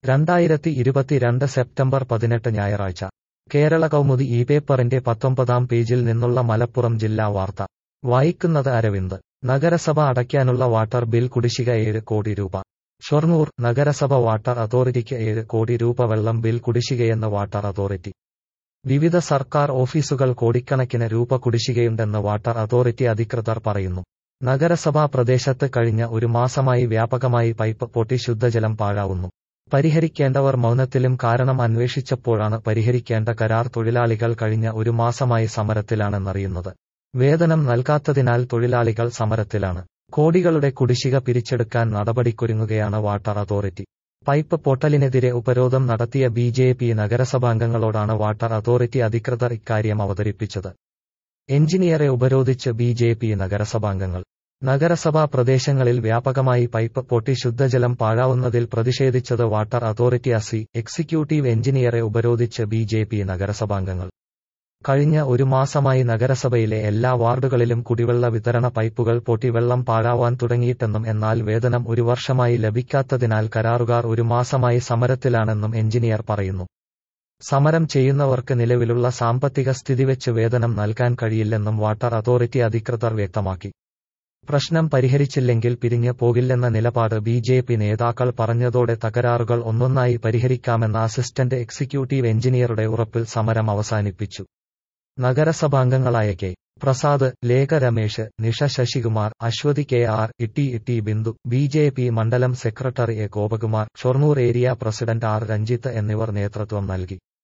2022 September 18 ഞായറാഴ്ച കേരള കൗമുദി ഈ പേപ്പറിന്റെ 19-ാം പേജിൽ നിന്നുള്ള മലപ്പുറം ജില്ലാ വാർത്ത വായിക്കുന്നത് അരവിന്ദ്. നഗരസഭ അടയ്ക്കാനുള്ള വാട്ടർ ബിൽ കുടിശ്ശിക 7 കോടി രൂപ. ഷൊർണൂർ നഗരസഭ വാട്ടർ അതോറിറ്റിക്ക് 7 കോടി രൂപ വെള്ളം ബിൽ കുടിശ്ശികയെന്ന് വാട്ടർ അതോറിറ്റി. വിവിധ സർക്കാർ ഓഫീസുകൾ കോടിക്കണക്കിന് രൂപ കുടിശ്ശികയുണ്ടെന്ന് വാട്ടർ അതോറിറ്റി അധികൃതർ പറയുന്നു. നഗരസഭാ പ്രദേശത്ത് കഴിഞ്ഞ ഒരു മാസമായി വ്യാപകമായി പൈപ്പ് പൊട്ടി ശുദ്ധജലം പാഴാവുന്നു. പരിഹരിക്കേണ്ടവർ മൗനത്തിലും കാരണം അന്വേഷിച്ചപ്പോഴാണ് പരിഹരിക്കേണ്ട കരാർ തൊഴിലാളികൾ കഴിഞ്ഞ ഒരു മാസമായി സമരത്തിലാണെന്നറിയുന്നത്. വേതനം നൽകാത്തതിനാൽ തൊഴിലാളികൾ സമരത്തിലാണ്. കോടികളുടെ കുടിശ്ശിക പിരിച്ചെടുക്കാൻ നടപടിക്കൊരുങ്ങുകയാണ് വാട്ടർ അതോറിറ്റി. പൈപ്പ് പൊട്ടലിനെതിരെ ഉപരോധം നടത്തിയ ബി.ജെ.പി. നഗരസഭാംഗങ്ങളോടാണ് വാട്ടർ അതോറിറ്റി അധികൃതർ ഇക്കാര്യം അവതരിപ്പിച്ചത്. എഞ്ചിനീയറെ ഉപരോധിച്ച് ബി.ജെ.പി. നഗരസഭാംഗങ്ങൾ. നഗരസഭാ പ്രദേശങ്ങളിൽ വ്യാപകമായി പൈപ്പ് പൊട്ടി ശുദ്ധജലം പാഴാവുന്നതിൽ പ്രതിഷേധിച്ചത് വാട്ടർ അതോറിറ്റി എക്സിക്യൂട്ടീവ് എഞ്ചിനീയറെ ഉപരോധിച്ച് ബി.ജെ.പി. നഗരസഭാംഗങ്ങൾ. കഴിഞ്ഞ ഒരു മാസമായി നഗരസഭയിലെ എല്ലാ വാർഡുകളിലും കുടിവെള്ള വിതരണ പൈപ്പുകൾ പൊട്ടി വെള്ളം പാഴാവാൻ തുടങ്ങിയിട്ടെന്നും എന്നാൽ വേതനം ഒരു വർഷമായി ലഭിക്കാത്തതിനാൽ കരാറുകാർ ഒരു മാസമായി സമരത്തിലാണെന്നും എഞ്ചിനീയർ പറയുന്നു. സമരം ചെയ്യുന്നവർക്ക് നിലവിലുള്ള സാമ്പത്തിക സ്ഥിതിവെച്ച് വേതനം നൽകാൻ കഴിയില്ലെന്നും വാട്ടർ അതോറിറ്റി അധികൃതർ വ്യക്തമാക്കി. പ്രശ്നം പരിഹരിച്ചില്ലെങ്കിൽ പിരിഞ്ഞ് പോകില്ലെന്ന നിലപാട് ബി.ജെ.പി. നേതാക്കൾ പറഞ്ഞതോടെ തകരാറുകൾ ഒന്നൊന്നായി പരിഹരിക്കാമെന്ന അസിസ്റ്റന്റ് എക്സിക്യൂട്ടീവ് എഞ്ചിനീയറുടെ ഉറപ്പിൽ സമരം അവസാനിപ്പിച്ചു. നഗരസഭാംഗങ്ങളായ K. Prasad, Lekha Ramesh, Nisha Sasikumar, Aswathy KR., Itty Bindu, BJP. മണ്ഡലം secretary A. Gopakumar, Shoranur area president R. Ranjith എന്നിവർ നേതൃത്വം നൽകി.